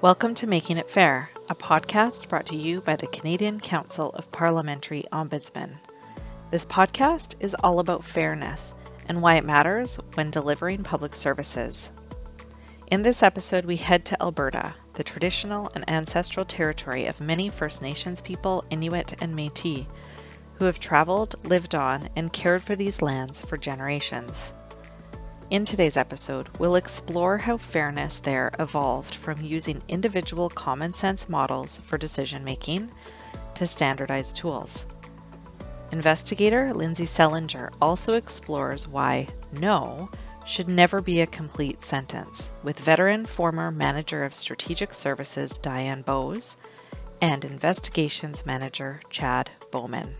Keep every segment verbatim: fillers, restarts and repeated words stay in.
Welcome to Making It Fair, a podcast brought to you by the Canadian Council of Parliamentary Ombudsmen. This podcast is all about fairness and why it matters when delivering public services. In this episode, we head to Alberta, the traditional and ancestral territory of many First Nations people, Inuit and Métis, who have traveled, lived on, and cared for these lands for generations. In today's episode, we'll explore how fairness there evolved from using individual common sense models for decision making to standardized tools. Investigator Lindsay Selinger also explores why no should never be a complete sentence, with veteran former manager of strategic services Diane Bowes and investigations manager Chad Bowman.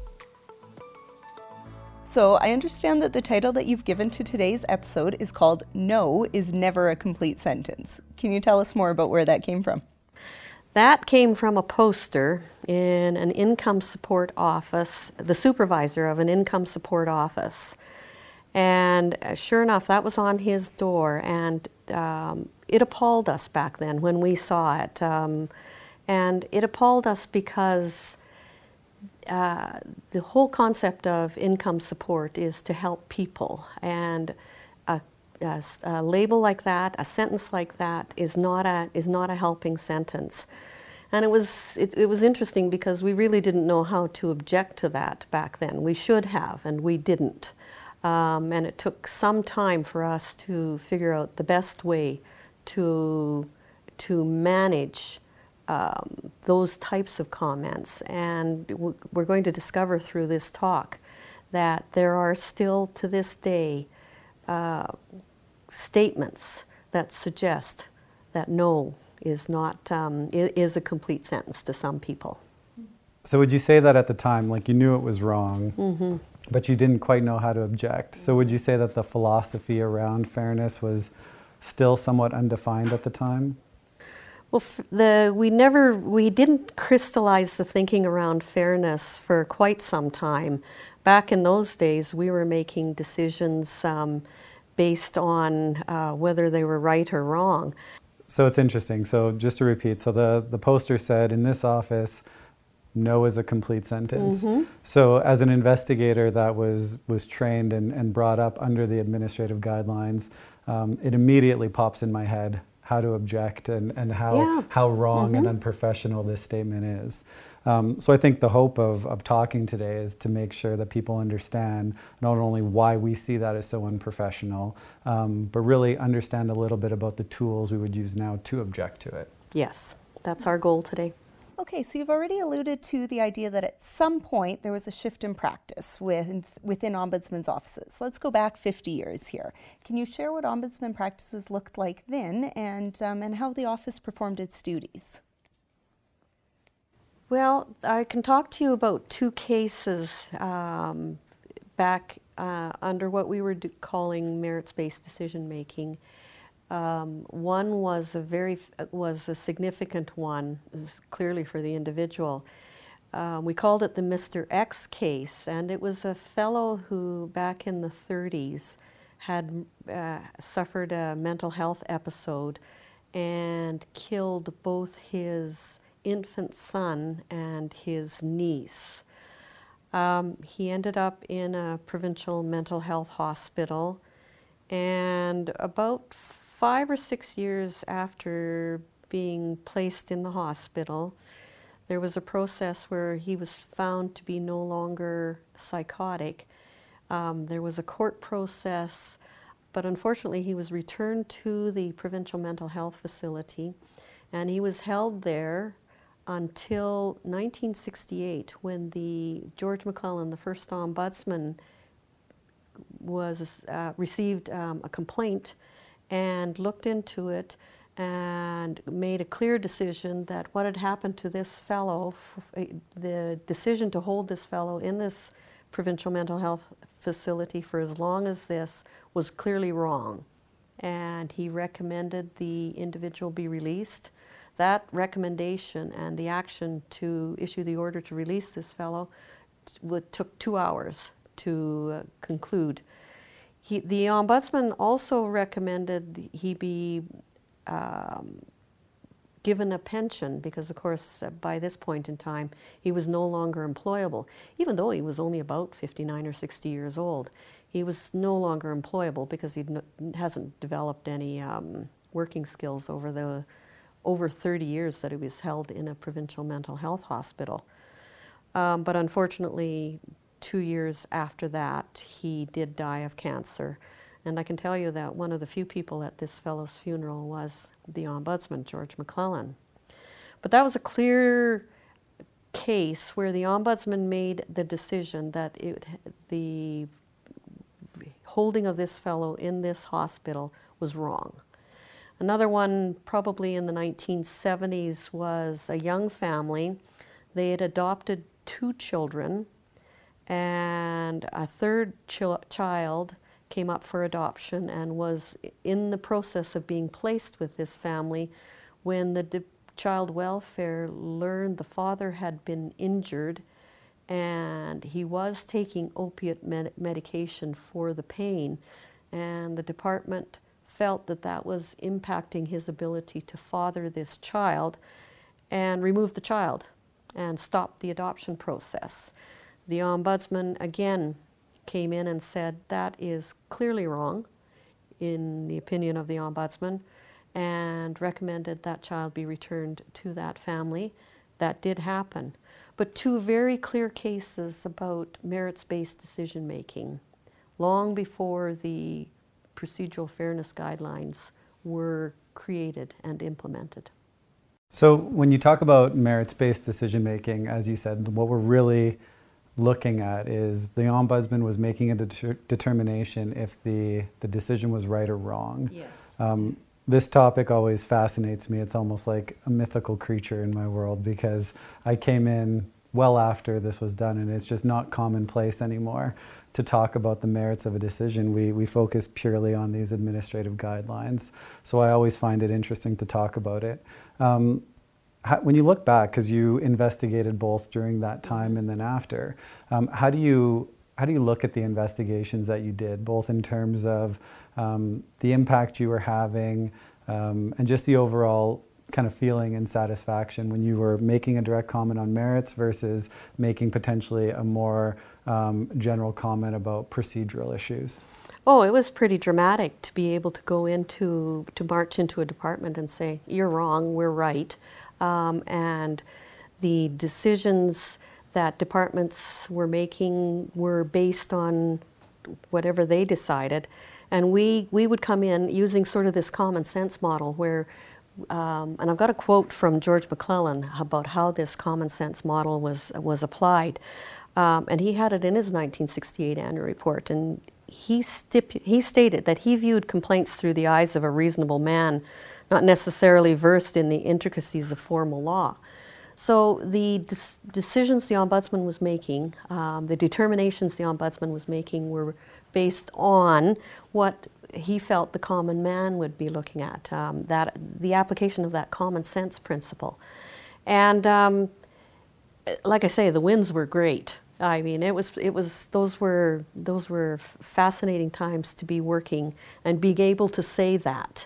So I understand that the title that you've given to today's episode is called No is Never a Complete Sentence. Can you tell us more about where that came from? That came from a poster in an income support office, the supervisor of an income support office. And sure enough, that was on his door, and um, it appalled us back then when we saw it. Um, and it appalled us because Uh, the whole concept of income support is to help people, and a, a, a label like that, a sentence like that, is not a is not a helping sentence. And it was it, it was interesting because we really didn't know how to object to that back then. We should have, and we didn't. Um, and it took some time for us to figure out the best way to to manage Um, those types of comments. And w- we're going to discover through this talk that there are still to this day uh, statements that suggest that no is not um, i- is a complete sentence to some people. So would you say that at the time, like you knew it was wrong, Mm-hmm. but you didn't quite know how to object? So would you say that the philosophy around fairness was still somewhat undefined at the time? Well, f- the we never we didn't crystallize the thinking around fairness for quite some time. Back in those days, we were making decisions um, based on uh, whether they were right or wrong. So it's interesting. So just to repeat, so the, the poster said in this office, no is a complete sentence. Mm-hmm. So as an investigator that was, was trained and, and brought up under the administrative guidelines, um, it immediately pops in my head how to object and, and how, Yeah. how wrong Mm-hmm. and unprofessional this statement is. Um, so I think the hope of, of talking today is to make sure that people understand not only why we see that as so unprofessional, um, but really understand a little bit about the tools we would use now to object to it. Yes, that's our goal today. Okay, so you've already alluded to the idea that at some point there was a shift in practice within, within ombudsmen's offices. Let's go back fifty years here. Can you share what ombudsman practices looked like then and, um, and how the office performed its duties? Well, I can talk to you about two cases um, back uh, under what we were do- calling merits-based decision-making. Um, one was a very was a significant one, is clearly for the individual. Um, we called it the Mister X case, and it was a fellow who, back in the thirties, had uh, suffered a mental health episode and killed both his infant son and his niece. Um, he ended up in a provincial mental health hospital, and about five or six years after being placed in the hospital, there was a process where he was found to be no longer psychotic. Um, there was a court process, but unfortunately he was returned to the provincial mental health facility, and he was held there until nineteen sixty-eight, when the George McClellan, the first ombudsman, was uh, received um, a complaint and looked into it and made a clear decision that what had happened to this fellow, f- the decision to hold this fellow in this provincial mental health facility for as long as this, was clearly wrong. And he recommended the individual be released. That recommendation and the action to issue the order to release this fellow t- took two hours to uh, conclude. He, the ombudsman also recommended he be um, given a pension because, of course, uh, by this point in time, he was no longer employable. Even though he was only about fifty-nine or sixty years old, he was no longer employable because he hasn't developed any um, working skills over the over thirty years that he was held in a provincial mental health hospital. Um, but unfortunately, two years after that, he did die of cancer. And I can tell you that one of the few people at this fellow's funeral was the Ombudsman, George McClellan. But that was a clear case where the Ombudsman made the decision that it, the holding of this fellow in this hospital was wrong. Another one, probably in the nineteen seventies, was a young family. They had adopted two children, and a third ch- child came up for adoption and was in the process of being placed with this family when the de- child welfare learned the father had been injured and he was taking opiate med- medication for the pain, and the department felt that that was impacting his ability to father this child and removed the child and stopped the adoption process. The Ombudsman again came in and said that is clearly wrong in the opinion of the Ombudsman and recommended that child be returned to that family. That did happen. But two very clear cases about merits-based decision making long before the procedural fairness guidelines were created and implemented. So when you talk about merits-based decision making, as you said, what we're really looking at is the Ombudsman was making a deter- determination if the, the decision was right or wrong. Yes. Um, this topic always fascinates me. It's almost like a mythical creature in my world because I came in well after this was done and it's just not commonplace anymore to talk about the merits of a decision. We, we focus purely on these administrative guidelines. So I always find it interesting to talk about it. Um, How, when you look back, because you investigated both during that time and then after, um, how do you how do you look at the investigations that you did, both in terms of um, the impact you were having um, and just the overall kind of feeling and satisfaction when you were making a direct comment on merits versus making potentially a more um, general comment about procedural issues? Oh, it was pretty dramatic to be able to go into, to march into a department and say, you're wrong, we're right. Um, and the decisions that departments were making were based on whatever they decided. And we, we would come in using sort of this common sense model where, um, and I've got a quote from George McClellan about how this common sense model was, was applied. Um, and he had it in his nineteen sixty-eight annual report. And he, stipu- he stated that he viewed complaints through the eyes of a reasonable man, not necessarily versed in the intricacies of formal law. So the des- decisions the Ombudsman was making, um, the determinations the Ombudsman was making were based on what he felt the common man would be looking at, um, that the application of that common sense principle. And um, like I say, the wins were great. I mean, it was it was those were those were fascinating times to be working and being able to say that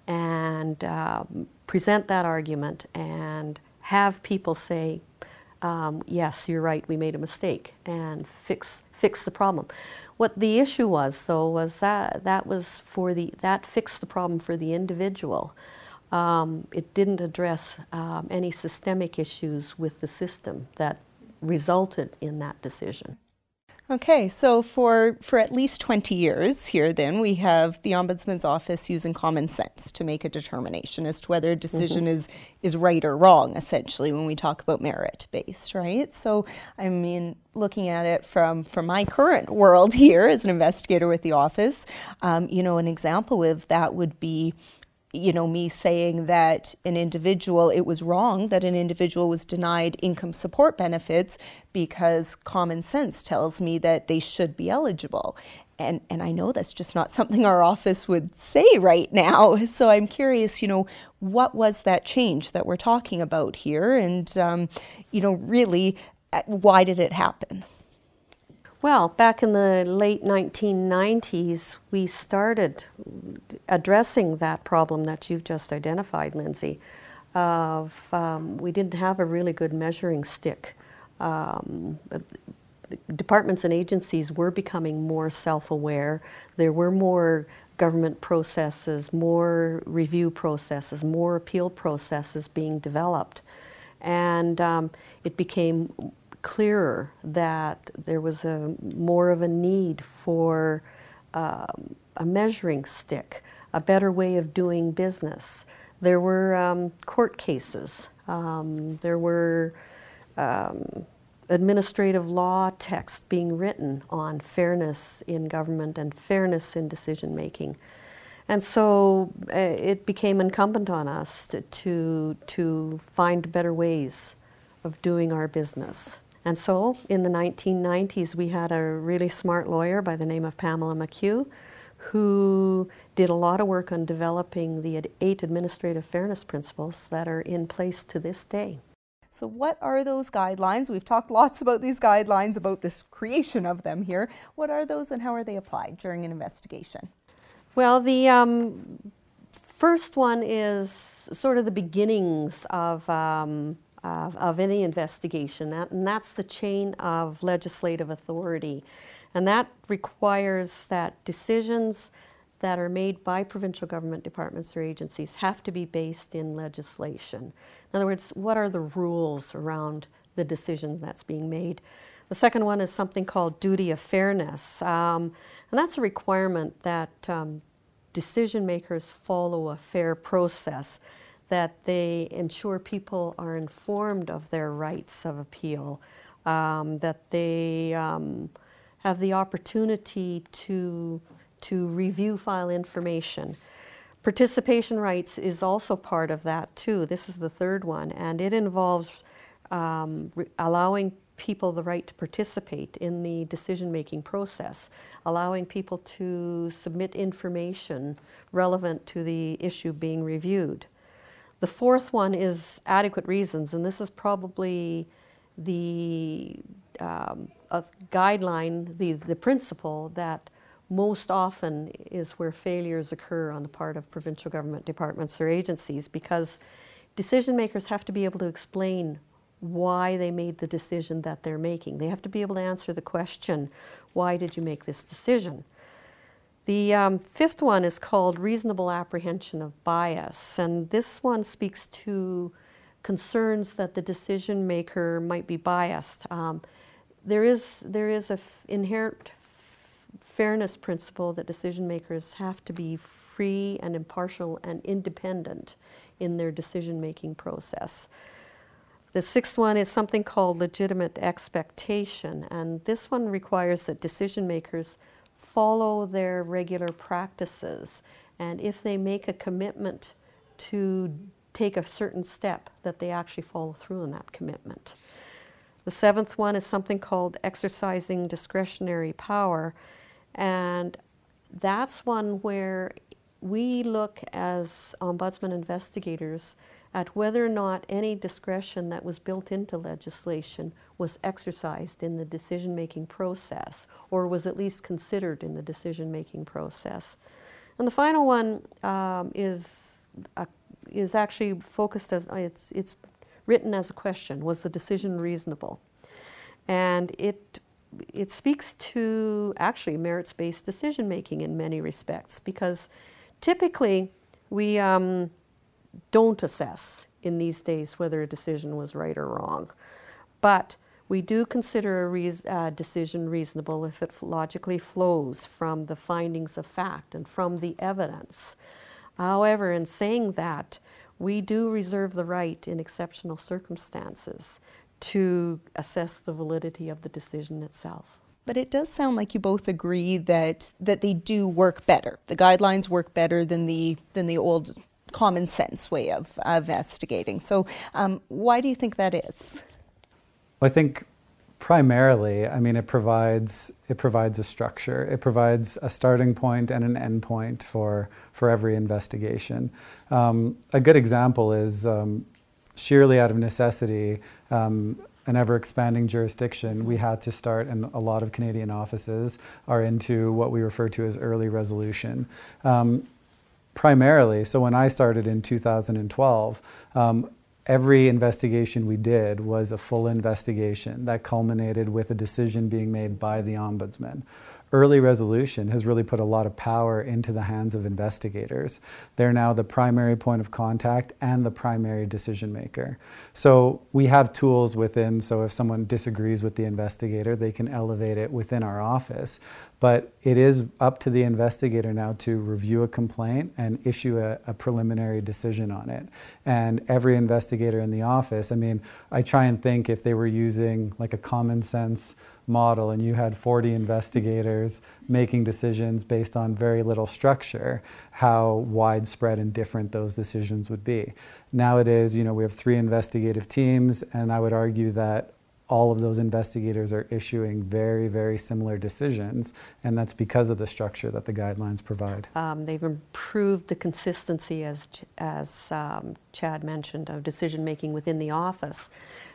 and um, present that argument and have people say, um, yes, you're right, we made a mistake, and fix fix the problem. What the issue was, though, was that that was for the that fixed the problem for the individual. Um, it didn't address um, any systemic issues with the system that resulted in that decision. Okay, so for, for at least twenty years here then, we have the Ombudsman's office using common sense to make a determination as to whether a decision mm-hmm. is, is right or wrong, essentially, when we talk about merit-based, right? So, I mean, looking at it from, from my current world here as an investigator with the office, um, you know, an example of that would be you know, me saying that an individual, it was wrong that an individual was denied income support benefits because common sense tells me that they should be eligible. And and I know that's just not something our office would say right now. So I'm curious, you know, what was that change that we're talking about here? And, um, you know, really, why did it happen? Well, back in the late nineteen nineties, we started addressing that problem that you've just identified, Lindsay. of, um, we didn't have a really good measuring stick. Um, departments and agencies were becoming more self-aware. There were more government processes, more review processes, more appeal processes being developed. And um, it became clearer that there was a more of a need for um, a measuring stick, a better way of doing business. There were um, court cases. Um, there were um, administrative law texts being written on fairness in government and fairness in decision making. And so uh, it became incumbent on us to, to, to find better ways of doing our business. And so in the nineteen nineties, we had a really smart lawyer by the name of Pamela McHugh, who did a lot of work on developing the ad- eight administrative fairness principles that are in place to this day. So what are those guidelines? We've talked lots about these guidelines, about this creation of them here. What are those and how are they applied during an investigation? Well, the um, first one is sort of the beginnings of, um, of, of any investigation, that, and that's the chain of legislative authority. And that requires that decisions that are made by provincial government departments or agencies have to be based in legislation. In other words, what are the rules around the decision that's being made? The second one is something called duty of fairness, um, and that's a requirement that um, decision makers follow a fair process, that they ensure people are informed of their rights of appeal, um, that they um, have the opportunity to, to review file information. Participation rights is also part of that too. This is the third one, and it involves um, re- allowing people the right to participate in the decision-making process, allowing people to submit information relevant to the issue being reviewed. The fourth one is adequate reasons, and this is probably the um, a guideline, the, the principle that most often is where failures occur on the part of provincial government departments or agencies, because decision makers have to be able to explain why they made the decision that they're making. They have to be able to answer the question, why did you make this decision? The um, fifth one is called reasonable apprehension of bias, and this one speaks to concerns that the decision maker might be biased. Um, there is, there is an f- inherent f- fairness principle that decision makers have to be free and impartial and independent in their decision-making process. The sixth one is something called legitimate expectation, and this one requires that decision makers follow their regular practices, and if they make a commitment to take a certain step, that they actually follow through on that commitment. The seventh one is something called exercising discretionary power, and that's one where we look as ombudsman investigators at whether or not any discretion that was built into legislation was exercised in the decision-making process, or was at least considered in the decision-making process. And the final one um, is a, is actually focused as, it's, it's written as a question, was the decision reasonable? And it, it speaks to actually merits-based decision-making in many respects, because typically we um, don't assess in these days whether a decision was right or wrong. But we do consider a reas- uh, decision reasonable if it f- logically flows from the findings of fact and from the evidence. However, in saying that, we do reserve the right in exceptional circumstances to assess the validity of the decision itself. But it does sound like you both agree that that they do work better. The guidelines work better than the than the old common sense way of, of investigating. So um, why do you think that is? Well, I think primarily, I mean, it provides it provides a structure. It provides a starting point and an end point for for every investigation. Um, a good example is um, sheerly out of necessity, um, an ever-expanding jurisdiction, we had to start, and a lot of Canadian offices are into what we refer to as early resolution. Um, primarily, so when I started in two thousand twelve, um, every investigation we did was a full investigation that culminated with a decision being made by the Ombudsman. Early resolution has really put a lot of power into the hands of investigators. They're now the primary point of contact and the primary decision maker. So we have tools within, so if someone disagrees with the investigator, they can elevate it within our office. But it is up to the investigator now to review a complaint and issue a, a preliminary decision on it. And every investigator in the office, I mean, I try and think if they were using like a common sense model and you had forty investigators making decisions based on very little structure, how widespread and different those decisions would be. Nowadays, you know, we have three investigative teams, and I would argue that all of those investigators are issuing very, very similar decisions, and that's because of the structure that the guidelines provide. Um, they've improved the consistency, as, as um, Chad mentioned, of decision making within the office.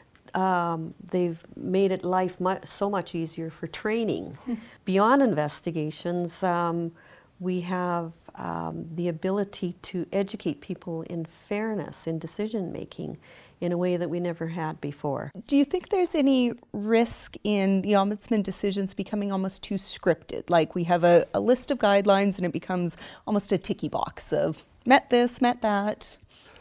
Um, they've made it life mu- so much easier for training. Beyond investigations, um, we have um, the ability to educate people in fairness in decision making in a way that we never had before. Do you think there's any risk in the Ombudsman decisions becoming almost too scripted? Like we have a, a list of guidelines and it becomes almost a ticky box of met this, met that.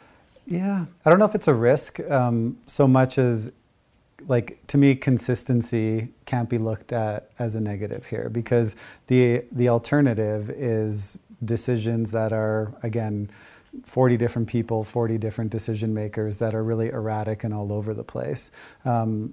Yeah, I don't know if it's a risk um, so much as, like, to me, consistency can't be looked at as a negative here, because the the alternative is decisions that are, again, forty different people, forty different decision makers that are really erratic and all over the place. Um,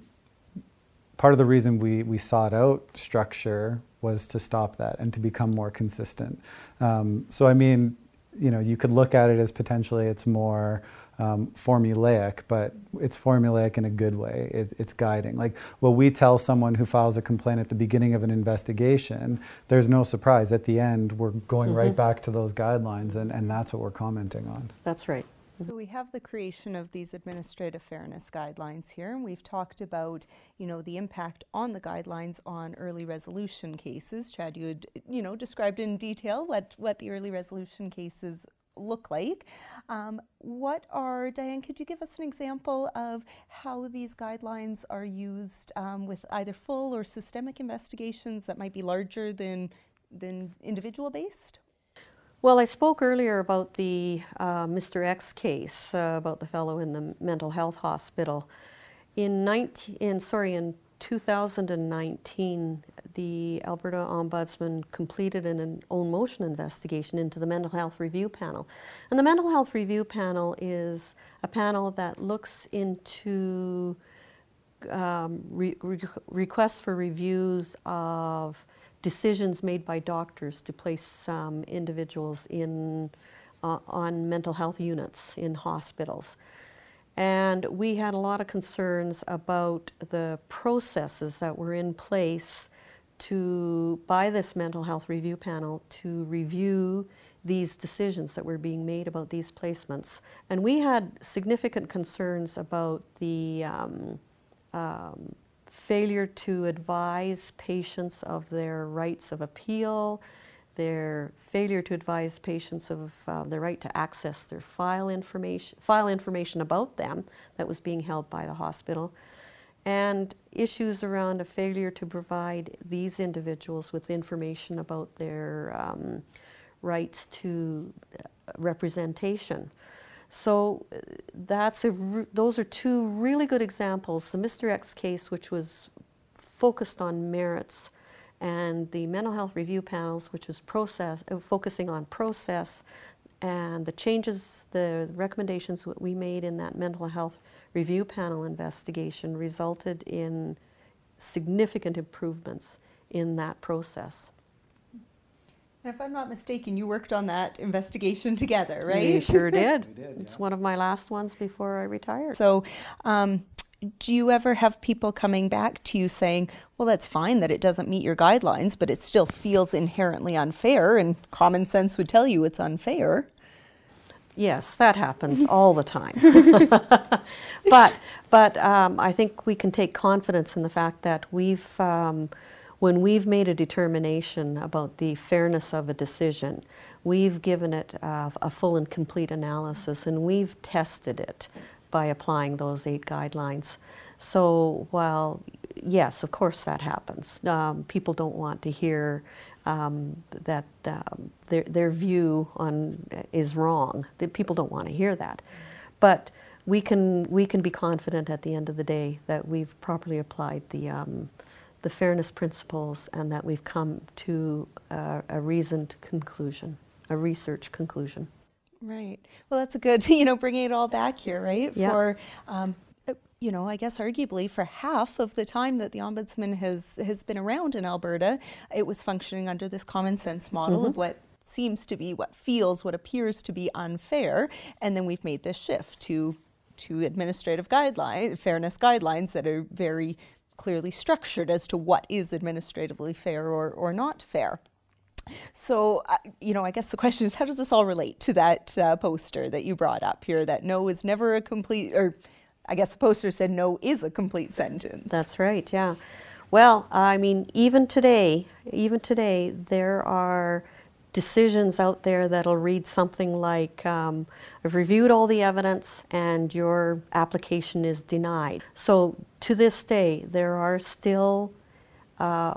part of the reason we, we sought out structure was to stop that and to become more consistent. Um, so, I mean, you know, you could look at it as potentially it's more um, formulaic, but it's formulaic in a good way. It, it's guiding. Like what we tell someone who files a complaint at the beginning of an investigation, there's no surprise. At the end, we're going mm-hmm. right back to those guidelines, and, and that's what we're commenting on. That's right. So we have the creation of these administrative fairness guidelines here, and we've talked about, you know, the impact on the guidelines on early resolution cases. Chad, you had, you know, described in detail what, what the early resolution cases look like. Um, what are, Diane, could you give us an example of how these guidelines are used um, with either full or systemic investigations that might be larger than, than individual based? Well, I spoke earlier about the uh, Mister X case, uh, about the fellow in the mental health hospital. In nineteen, in, sorry, in two thousand nineteen, the Alberta Ombudsman completed an, an own motion investigation into the Mental Health Review Panel. And the Mental Health Review Panel is a panel that looks into um, re re requests for reviews of decisions made by doctors to place um, individuals in uh, on mental health units in hospitals. And we had a lot of concerns about the processes that were in place to, by this mental health review panel, to review these decisions that were being made about these placements. And we had significant concerns about the um, um, failure to advise patients of their rights of appeal, their failure to advise patients of uh, the right to access their file information, file information about them that was being held by the hospital, and issues around a failure to provide these individuals with information about their um, rights to representation. So uh, that's a, those are two really good examples. The Mister X case, which was focused on merits, and the mental health review panels, which is process, uh, focusing on process, and the changes, the recommendations that we made in that mental health review panel investigation resulted in significant improvements in that process. And if I'm not mistaken, you worked on that investigation together, right? We sure did. We did, It's yeah. one of my last ones before I retired. So, um, do you ever have people coming back to you saying, well, that's fine that it doesn't meet your guidelines, but it still feels inherently unfair, and common sense would tell you it's unfair? Yes, that happens all the time. but but um, I think we can take confidence in the fact that we've um, when we've made a determination about the fairness of a decision, we've given it uh, a full and complete analysis, and we've tested it by applying those eight guidelines. So while, yes, of course that happens. Um, people don't want to hear um, that um, their, their view on is wrong. The people don't want to hear that. But we can, we can be confident at the end of the day that we've properly applied the, um, the fairness principles and that we've come to a, a reasoned conclusion, a research conclusion. Right. Well, that's a good, you know, bringing it all back here, right? Yeah. For, um, you know, I guess arguably for half of the time that the Ombudsman has, has been around in Alberta, it was functioning under this common sense model mm-hmm. of what seems to be, what feels, what appears to be unfair. And then we've made this shift to, to administrative guidelines, fairness guidelines that are very clearly structured as to what is administratively fair or, or not fair. So, uh, you know, I guess the question is, how does this all relate to that uh, poster that you brought up here, that no is never a complete, or I guess the poster said no is a complete sentence. That's right, yeah. Well, I mean, even today, even today, there are decisions out there that'll read something like, um, I've reviewed all the evidence and your application is denied. So to this day, there are still uh,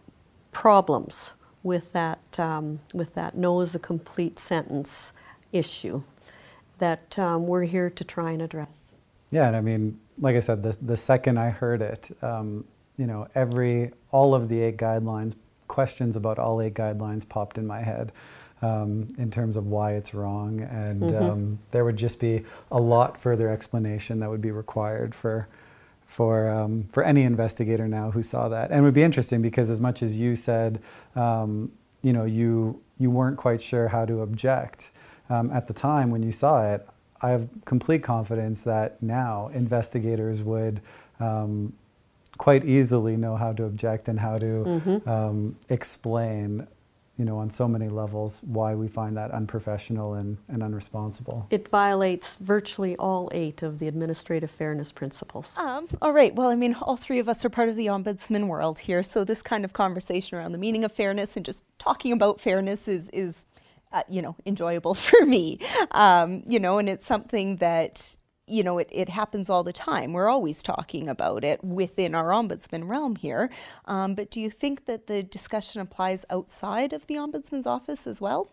problems with that, um, with that no is a complete sentence issue that um, we're here to try and address. Yeah, and I mean, like I said, the, the second I heard it, um, you know, every, all of the eight guidelines, questions about all eight guidelines popped in my head um, in terms of why it's wrong. And mm-hmm. um, there would just be a lot further explanation that would be required for for um, for any investigator now who saw that. And it would be interesting because as much as you said, um, you know, you you weren't quite sure how to object um, at the time when you saw it, I have complete confidence that now investigators would um, quite easily know how to object and how to mm-hmm. um, explain, you know, on so many levels why we find that unprofessional and, and unresponsible. It violates virtually all eight of the administrative fairness principles. Um, all right. Well, I mean, all three of us are part of the Ombudsman world here, so this kind of conversation around the meaning of fairness and just talking about fairness is is uh, you know, enjoyable for me. Um, you know, and it's something that, you know, it, it happens all the time. We're always talking about it within our Ombudsman realm here. Um, but do you think that the discussion applies outside of the Ombudsman's office as well?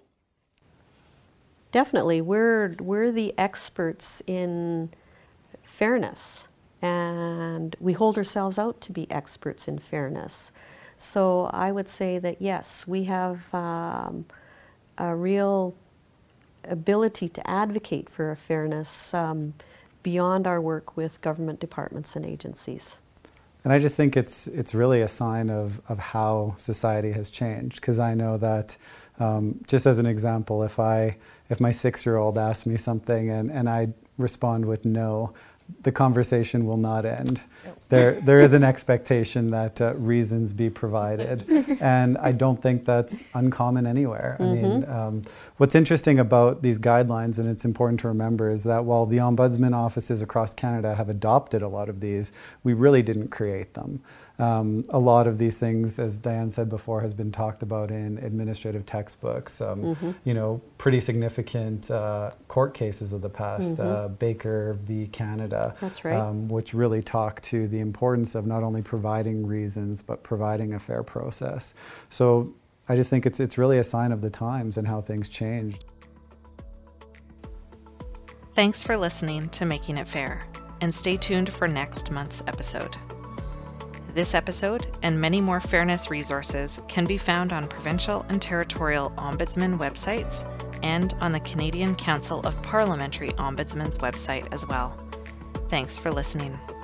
Definitely. We're, we're the experts in fairness, and we hold ourselves out to be experts in fairness. So I would say that, yes, we have um, a real ability to advocate for a fairness um, beyond our work with government departments and agencies. And I just think it's it's really a sign of, of how society has changed, because I know that, um, just as an example, if I if my six-year-old asks me something and, and I respond with no, the conversation will not end. No. There there is an expectation that uh, reasons be provided, and I don't think that's uncommon anywhere. Mm-hmm. I mean, um, what's interesting about these guidelines, and it's important to remember, is that while the Ombudsman offices across Canada have adopted a lot of these, we really didn't create them. Um, a lot of these things, as Diane said before, has been talked about in administrative textbooks. Um, mm-hmm. You know, pretty significant uh, court cases of the past, mm-hmm. uh, Baker v. Canada. That's right. Um, which really talk to the importance of not only providing reasons, but providing a fair process. So I just think it's it's really a sign of the times and how things change. Thanks for listening to Making It Fair, and stay tuned for next month's episode. This episode and many more fairness resources can be found on provincial and territorial ombudsman websites and on the Canadian Council of Parliamentary Ombudsmen's website as well. Thanks for listening.